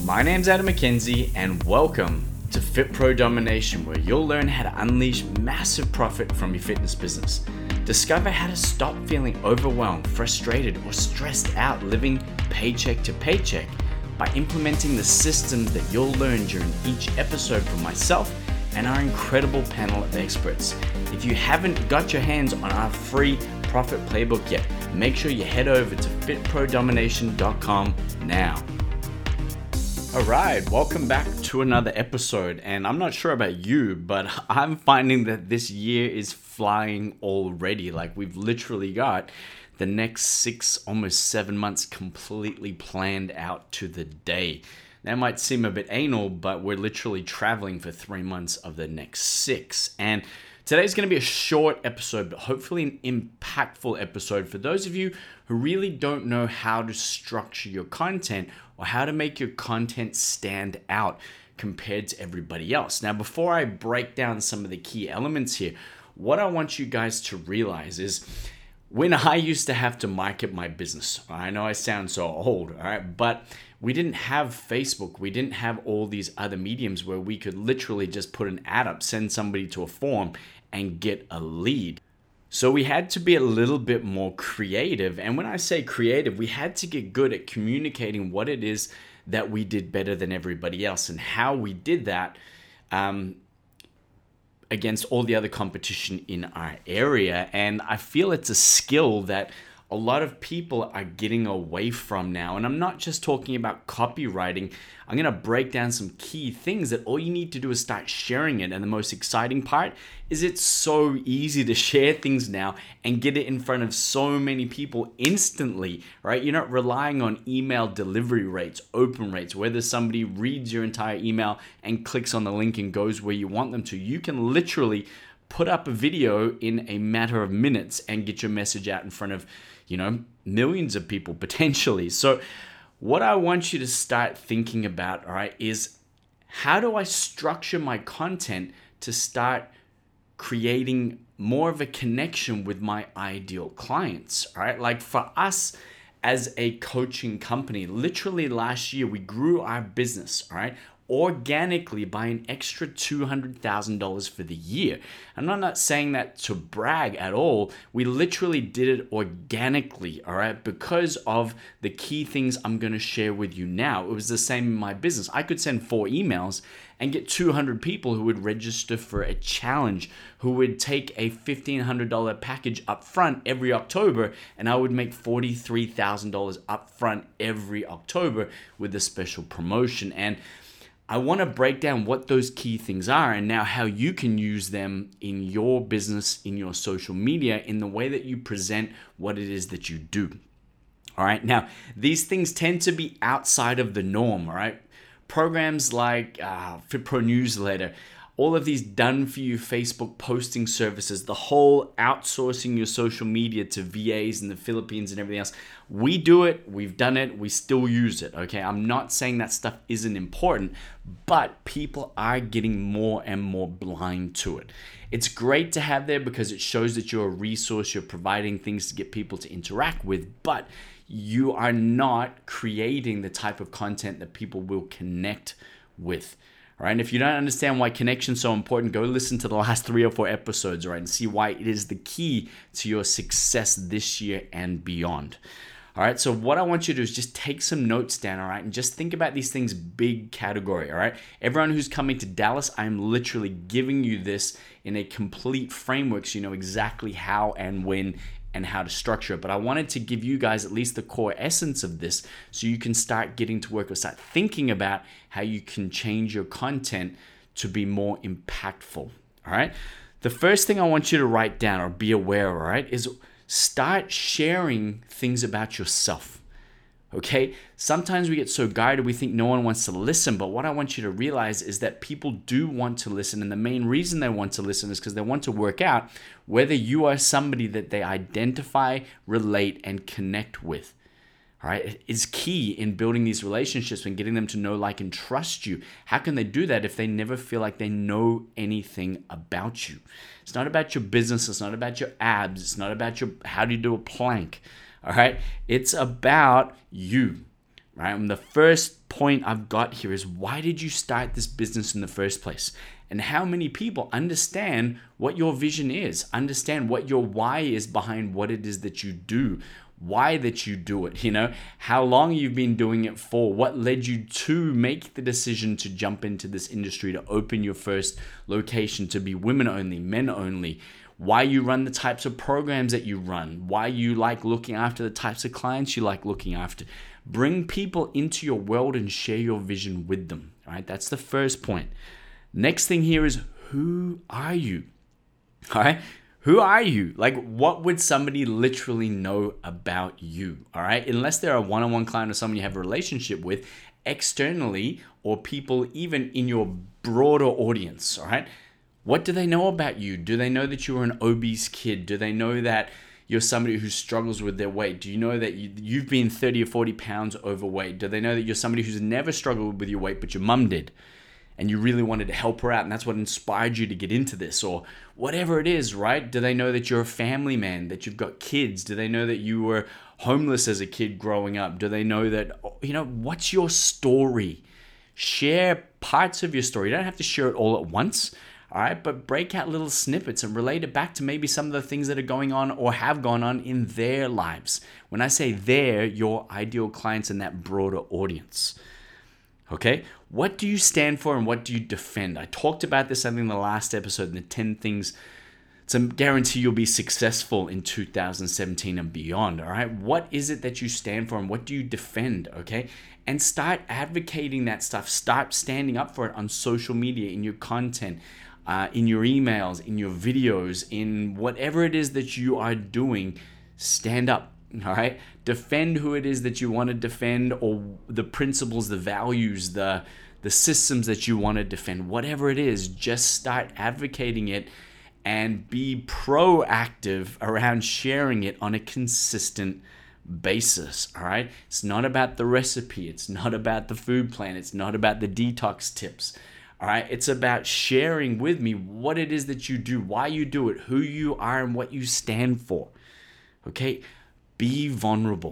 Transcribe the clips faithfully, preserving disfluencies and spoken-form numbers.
My name's Adam McKenzie and welcome to Fit Pro Domination, where you'll learn how to unleash massive profit from your fitness business. Discover how to stop feeling overwhelmed, frustrated, or stressed out living paycheck to paycheck by implementing the systems that you'll learn during each episode from myself and our incredible panel of experts. If you haven't got your hands on our free profit playbook yet, make sure you head over to fit pro domination dot com now. All right, welcome back to another episode. And I'm not sure about you, but I'm finding that this year is flying already. Like, we've literally got the next six, almost seven months completely planned out to the day. That might seem a bit anal, but we're literally traveling for three months of the next six. And today's going to be a short episode, but hopefully an impactful episode for those of you who really don't know how to structure your content or how to make your content stand out compared to everybody else. Now, before I break down some of the key elements here, what I want you guys to realize is when I used to have to market my business, I know I sound so old, all right, but we didn't have Facebook. We didn't have all these other mediums where we could literally just put an ad up, send somebody to a form, and get a lead. So we had to be a little bit more creative. And when I say creative, we had to get good at communicating what it is that we did better than everybody else and how we did that um, against all the other competition in our area. And I feel it's a skill that a lot of people are getting away from now. And I'm not just talking about copywriting. I'm going to break down some key things that all you need to do is start sharing it. And the most exciting part is it's so easy to share things now and get it in front of so many people instantly, right? You're not relying on email delivery rates, open rates, whether somebody reads your entire email and clicks on the link and goes where you want them to. You can literally put up a video in a matter of minutes and get your message out in front of, you know, millions of people potentially. So what I want you to start thinking about, all right, is how do I structure my content to start creating more of a connection with my ideal clients, all right? Like for us as a coaching company, literally last year, we grew our business, all right, organically by an extra two hundred thousand dollars for the year. And I'm not saying that to brag at all. We literally did it organically, all right, because of the key things I'm going to share with you now. It was the same in my business. I could send four emails and get two hundred people who would register for a challenge, who would take a fifteen hundred dollars package up front every October, and I would make forty-three thousand dollars up front every October with a special promotion. And I want to break down what those key things are and now how you can use them in your business, in your social media, in the way that you present what it is that you do. All right. Now, these things tend to be outside of the norm. All right. Programs like uh, FitPro Newsletter, all of these done-for-you Facebook posting services, the whole outsourcing your social media to V As in the Philippines and everything else. We do it, we've done it, we still use it, okay? I'm not saying that stuff isn't important, but people are getting more and more blind to it. It's great to have there because it shows that you're a resource, you're providing things to get people to interact with, but you are not creating the type of content that people will connect with. All right, and if you don't understand why connection is so important, go listen to the last three or four episodes, all right, and see why it is the key to your success this year and beyond. All right, so what I want you to do is just take some notes down, all right, and just think about these things big category, all right? Everyone who's coming to Dallas, I'm literally giving you this in a complete framework so you know exactly how and when and how to structure it. But I wanted to give you guys at least the core essence of this so you can start getting to work or start thinking about how you can change your content to be more impactful, all right? The first thing I want you to write down or be aware, all right, is start sharing things about yourself. Okay, sometimes we get so guided we think no one wants to listen, but what I want you to realize is that people do want to listen, and the main reason they want to listen is because they want to work out whether you are somebody that they identify, relate, and connect with. All right, it is key in building these relationships and getting them to know, like, and trust you. How can they do that if they never feel like they know anything about you? It's not about your business. It's not about your abs. It's not about your how do you do a plank. All right, it's about you. right? And the first point I've got here is, why did you start this business in the first place? And how many people understand what your vision is, understand what your why is behind what it is that you do, why that you do it, you know, how long you've been doing it for, what led you to make the decision to jump into this industry, to open your first location, to be women only, men only, why you run the types of programs that you run, why you like looking after the types of clients you like looking after. Bring people into your world and share your vision with them, right? That's the first point. Next thing here is, who are you? All right? Who are you? Like, what would somebody literally know about you? All right? Unless they're a one-on-one client or someone you have a relationship with, externally, or people even in your broader audience, all right? What do they know about you? Do they know that you're an obese kid? Do they know that you're somebody who struggles with their weight? Do you know that you, you've been thirty or forty pounds overweight? Do they know that you're somebody who's never struggled with your weight, but your mum did? And you really wanted to help her out, and that's what inspired you to get into this, or whatever it is, right? Do they know that you're a family man, that you've got kids? Do they know that you were homeless as a kid growing up? Do they know that, you know, what's your story? Share parts of your story. You don't have to share it all at once, all right? But break out little snippets and relate it back to maybe some of the things that are going on or have gone on in their lives. When I say their, your ideal clients and that broader audience. Okay, what do you stand for and what do you defend? I talked about this, I think, in the last episode, in the ten things to guarantee you'll be successful in two thousand seventeen and beyond, all right? What is it that you stand for and what do you defend, okay? And start advocating that stuff. Start standing up for it on social media, in your content, uh, in your emails, in your videos, in whatever it is that you are doing. Stand up. All right, defend who it is that you want to defend, or the principles, the values, the the systems that you want to defend. Whatever it is, just start advocating it and be proactive around sharing it on a consistent basis. All right, it's not about the recipe, it's not about the food plan, it's not about the detox tips. All right, it's about sharing with me what it is that you do, why you do it, who you are, and what you stand for. Okay. Be vulnerable.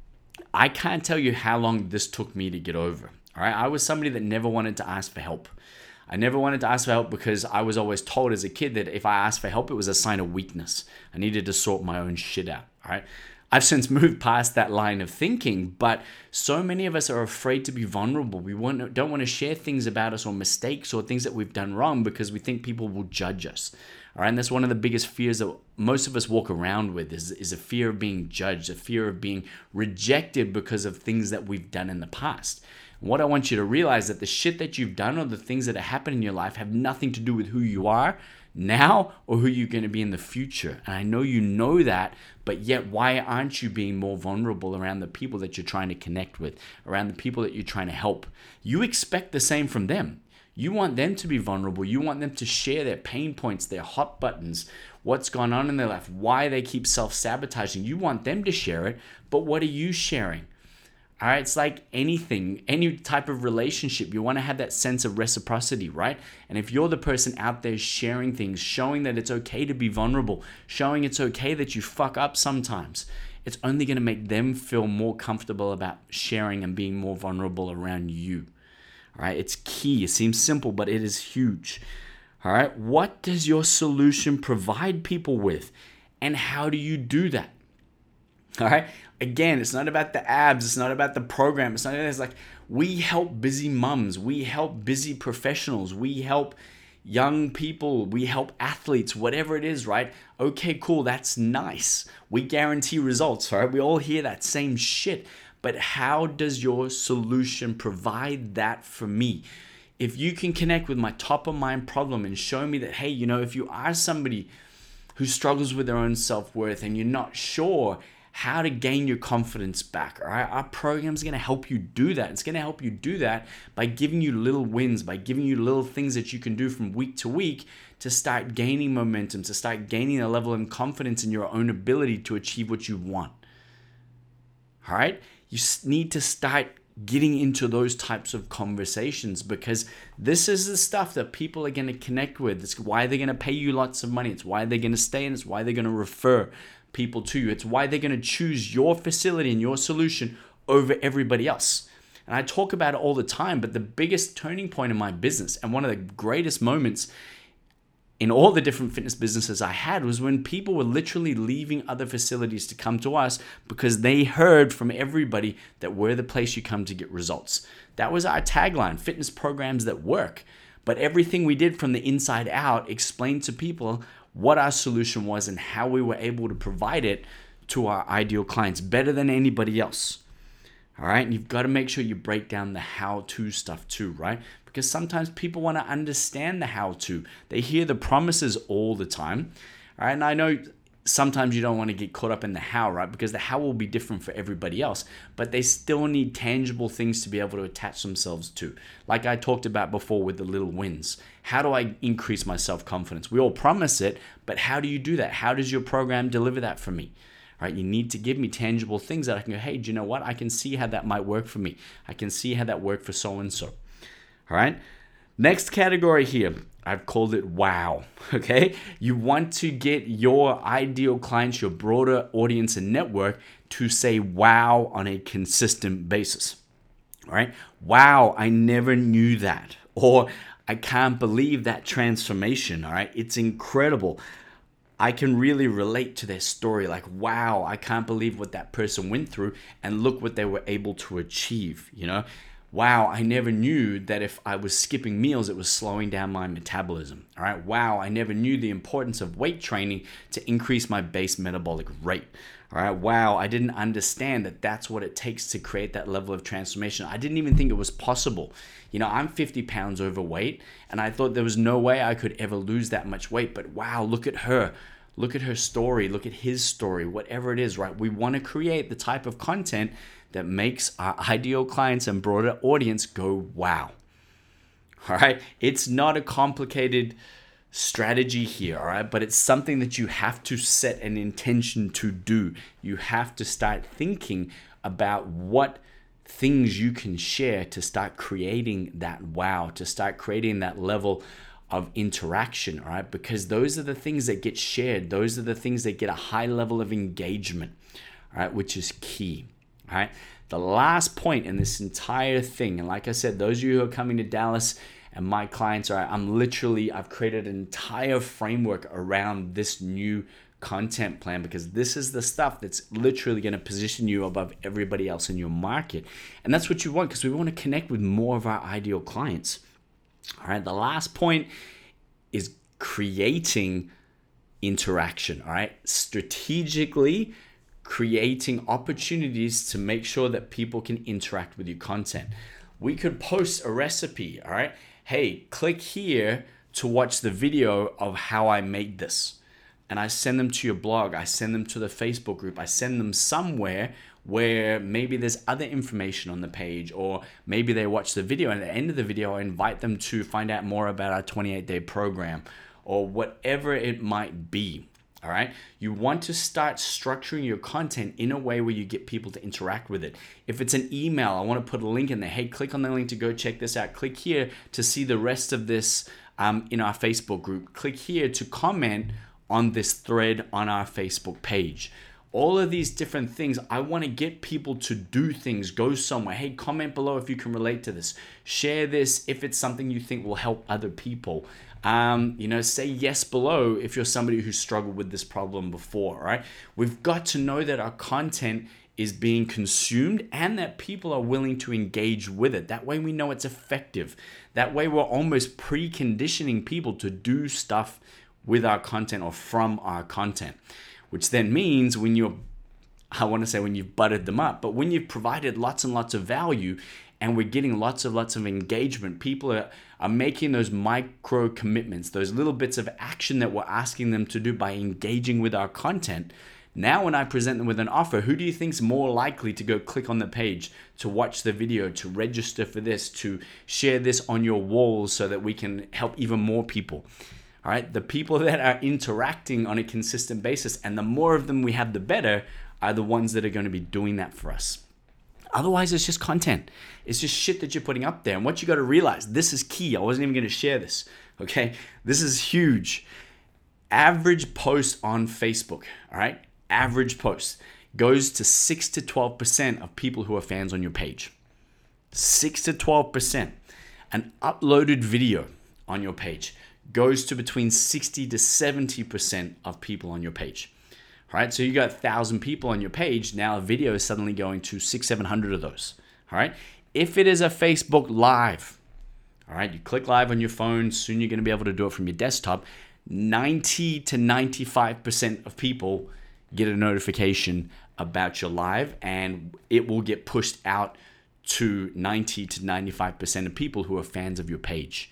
I can't tell you how long this took me to get over. All right, I was somebody that never wanted to ask for help. I never wanted to ask for help because I was always told as a kid that if I asked for help, it was a sign of weakness. I needed to sort my own shit out. All right, I've since moved past that line of thinking, but so many of us are afraid to be vulnerable. We want, don't want to share things about us or mistakes or things that we've done wrong because we think people will judge us. All right, and that's one of the biggest fears that most of us walk around with is, is a fear of being judged, a fear of being rejected because of things that we've done in the past. And what I want you to realize that the shit that you've done or the things that have happened in your life have nothing to do with who you are now or who you're going to be in the future. And I know you know that, but yet why aren't you being more vulnerable around the people that you're trying to connect with, around the people that you're trying to help? You expect the same from them. You want them to be vulnerable. You want them to share their pain points, their hot buttons, what's gone on in their life, why they keep self-sabotaging. You want them to share it, but what are you sharing? All right, it's like anything, any type of relationship. You want to have that sense of reciprocity, right? And if you're the person out there sharing things, showing that it's okay to be vulnerable, showing it's okay that you fuck up sometimes, it's only going to make them feel more comfortable about sharing and being more vulnerable around you. All right, it's key. It seems simple, but it is huge. All right, what does your solution provide people with? And how do you do that? All right, again, it's not about the abs. It's not about the program. It's not, it's like we help busy mums. We help busy professionals. We help young people. We help athletes, whatever it is, right? Okay, cool. That's nice. We guarantee results, right? We all hear that same shit. But how does your solution provide that for me? If you can connect with my top of mind problem and show me that, hey, you know, if you are somebody who struggles with their own self-worth and you're not sure how to gain your confidence back, all right, our program is going to help you do that. It's going to help you do that by giving you little wins, by giving you little things that you can do from week to week to start gaining momentum, to start gaining a level of confidence in your own ability to achieve what you want. All right? You need to start getting into those types of conversations because this is the stuff that people are going to connect with. It's why they're going to pay you lots of money. It's why they're going to stay, and it's why they're going to refer people to you. It's why they're going to choose your facility and your solution over everybody else. And I talk about it all the time, but the biggest turning point in my business and one of the greatest moments in all the different fitness businesses I had was when people were literally leaving other facilities to come to us because they heard from everybody that we're the place you come to get results. That was our tagline, fitness programs that work. But everything we did from the inside out explained to people what our solution was and how we were able to provide it to our ideal clients better than anybody else. All right, and you've got to make sure you break down the how-to stuff too, right? Because sometimes people want to understand the how-to. They hear the promises all the time, all right? And I know sometimes you don't want to get caught up in the how, right? Because the how will be different for everybody else, but they still need tangible things to be able to attach themselves to. Like I talked about before with the little wins. How do I increase my self-confidence? We all promise it, but how do you do that? How does your program deliver that for me? Right, you need to give me tangible things that I can go, hey, do you know what? I can see how that might work for me. I can see how that worked for so-and-so. All right. Next category here, I've called it wow. Okay. You want to get your ideal clients, your broader audience and network to say wow on a consistent basis. All right. Wow, I never knew that. Or I can't believe that transformation. All right. It's incredible. I can really relate to their story. Like, wow, I can't believe what that person went through and look what they were able to achieve, you know? Wow, I never knew that if I was skipping meals, it was slowing down my metabolism. All right, wow, I never knew the importance of weight training to increase my base metabolic rate. All right, wow, I didn't understand that that's what it takes to create that level of transformation. I didn't even think it was possible. You know, I'm fifty pounds overweight, and I thought there was no way I could ever lose that much weight. But wow, look at her. Look at her story. Look at his story, whatever it is, right? We want to create the type of content that makes our ideal clients and broader audience go, wow. All right, it's not a complicated strategy here, all right? But it's something that you have to set an intention to do. You have to start thinking about what things you can share to start creating that wow, to start creating that level of interaction, all right? Because those are the things that get shared. Those are the things that get a high level of engagement, all right, which is key, all right? The last point in this entire thing, and like I said, those of you who are coming to Dallas and my clients, all right, I'm literally, I've created an entire framework around this new content plan because this is the stuff that's literally going to position you above everybody else in your market. And that's what you want because we want to connect with more of our ideal clients. All right, the last point is creating interaction, all right? Strategically creating opportunities to make sure that people can interact with your content. We could post a recipe, all right? Hey, click here to watch the video of how I made this. And I send them to your blog, I send them to the Facebook group, I send them somewhere where maybe there's other information on the page, or maybe they watch the video and at the end of the video, I invite them to find out more about our twenty-eight day program or whatever it might be. All right. You want to start structuring your content in a way where you get people to interact with it. If it's an email, I want to put a link in there. Hey, click on the link to go check this out. Click here to see the rest of this um, in our Facebook group. Click here to comment on this thread on our Facebook page. All of these different things, I want to get people to do things, go somewhere. Hey, comment below if you can relate to this. Share this if it's something you think will help other people. Um, you know, say yes below if you're somebody who struggled with this problem before, right? We've got to know that our content is being consumed and that people are willing to engage with it. That way we know it's effective. That way we're almost preconditioning people to do stuff with our content or from our content, which then means when you're, I want to say when you've buttered them up, but when you've provided lots and lots of value and we're getting lots and lots of engagement, people are, are making those micro commitments, those little bits of action that we're asking them to do by engaging with our content. Now, when I present them with an offer, who do you think is more likely to go click on the page, to watch the video, to register for this, to share this on your walls so that we can help even more people? All right, the people that are interacting on a consistent basis, and the more of them we have, the better, are the ones that are going to be doing that for us. Otherwise, it's just content. It's just shit that you're putting up there. And what you got to realize, this is key. I wasn't even going to share this, okay? This is huge. Average post on Facebook, all right? Average post goes to six to twelve percent of people who are fans on your page. six to twelve percent. An uploaded video on your page goes to between sixty to seventy percent of people on your page. All right, so you got one thousand people on your page. Now a video is suddenly going to six, seven hundred of those. All right, if it is a Facebook Live, all right, you click live on your phone, soon you're going to be able to do it from your desktop. ninety to ninety-five percent of people get a notification about your live, and it will get pushed out to ninety to ninety-five percent of people who are fans of your page.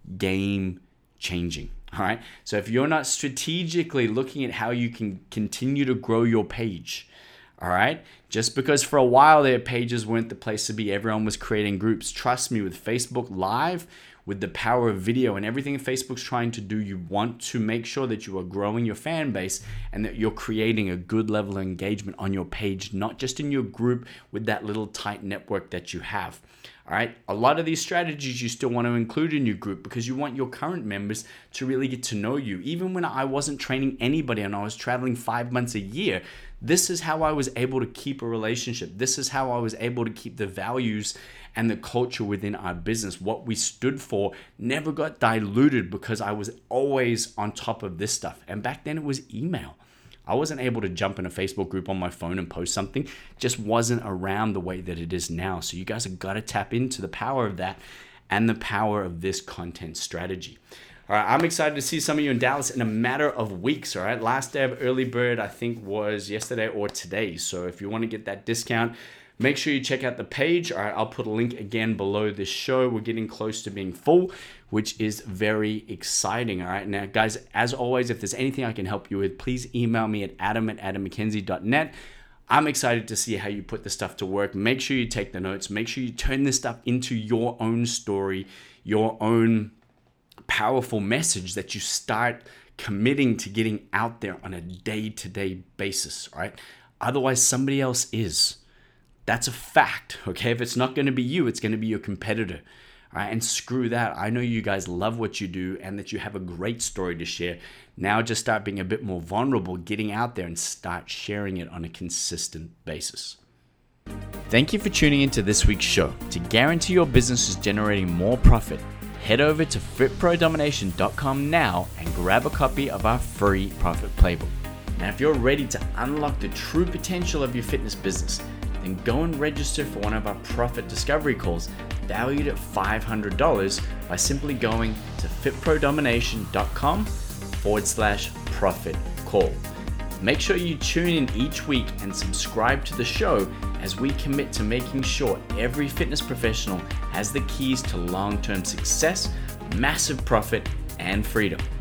Game changing. All right. So if you're not strategically looking at how you can continue to grow your page, all right, just because for a while their pages weren't the place to be, everyone was creating groups. Trust me, with Facebook Live, with the power of video and everything Facebook's trying to do, you want to make sure that you are growing your fan base and that you're creating a good level of engagement on your page, not just in your group with that little tight network that you have. All right. A lot of these strategies you still want to include in your group because you want your current members to really get to know you. Even when I wasn't training anybody and I was traveling five months a year, this is how I was able to keep a relationship. This is how I was able to keep the values and the culture within our business. What we stood for never got diluted because I was always on top of this stuff. And back then it was email. I wasn't able to jump in a Facebook group on my phone and post something. It just wasn't around the way that it is now. So you guys have got to tap into the power of that and the power of this content strategy. All right, I'm excited to see some of you in Dallas in a matter of weeks. All right, last day of early bird, I think, was yesterday or today. So if you want to get that discount, make sure you check out the page. All right, I'll put a link again below this show. We're getting close to being full, which is very exciting. All right, now guys, as always, if there's anything I can help you with, please email me at adam at adam mckenzie dot net. I'm excited to see how you put this stuff to work. Make sure you take the notes. Make sure you turn this stuff into your own story, your own powerful message that you start committing to getting out there on a day-to-day basis. All right, otherwise somebody else is. That's a fact, okay? If it's not going to be you, it's going to be your competitor, all right? And screw that. I know you guys love what you do and that you have a great story to share. Now just start being a bit more vulnerable, getting out there and start sharing it on a consistent basis. Thank you for tuning into this week's show. To guarantee your business is generating more profit, head over to fit pro domination dot com now and grab a copy of our free profit playbook. Now, if you're ready to unlock the true potential of your fitness business, then go and register for one of our profit discovery calls valued at five hundred dollars by simply going to fit pro domination dot com forward slash profit call. Make sure you tune in each week and subscribe to the show as we commit to making sure every fitness professional has the keys to long-term success, massive profit, and freedom.